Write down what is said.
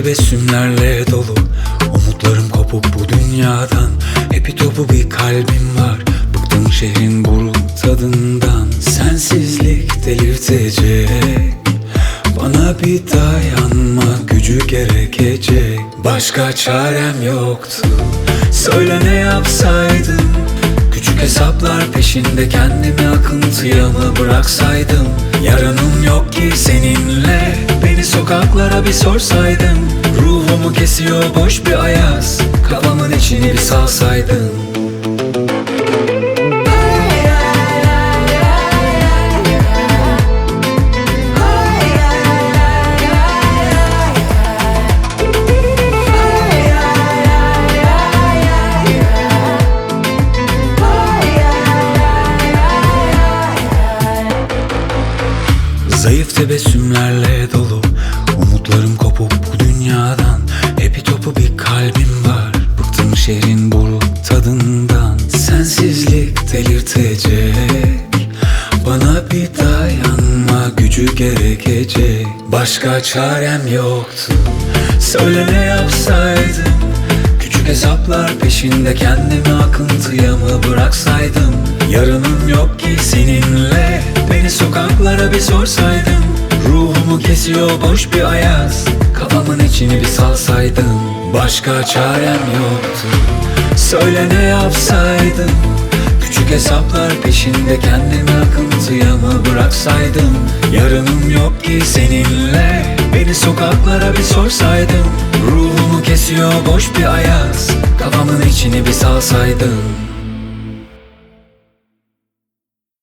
tebessümlerle dolu, umutlarım kopuk bu dünyadan. Hepi topu bir kalbim var, bıktım şehrin buruk tadından. Sensizlik delirtecek, bana bir dayanma gücü gerekecek. Başka çarem yoktu, söyle ne yapsaydım. Küçük hesaplar peşinde kendimi akıntıya mı bıraksaydım? Yarınım yok ki seninle, beni sokaklara bir sorsaydın. Ruhumu kesiyor boş bir ayaz, kafamın içini bir salsaydın. Zayıf tebessümlerle dolu, umutlarım kopuk bu dünyadan. Hepi topu bir kalbim var, bıktım şehrin buruk tadından. Sensizlik delirtecek, bana bir dayanma gücü gerekecek. Başka çarem yoktu, söyle ne yapsaydım. Küçük hesaplar peşinde kendimi akıntıya mı bıraksaydım? Yarınım yok ki seninle, beni sokaklara bir sorsaydın. Ruhumu kesiyor boş bir ayaz, kafamın içini bir salsaydın. Başka çarem yoktu, söyle ne yapsaydım. Küçük hesaplar peşinde kendimi akıntıya mı bıraksaydım? Yarınım yok ki seninle, beni sokaklara bir sorsaydın. Ruhumu kesiyor boş bir ayaz, kafamın içini bir salsaydın.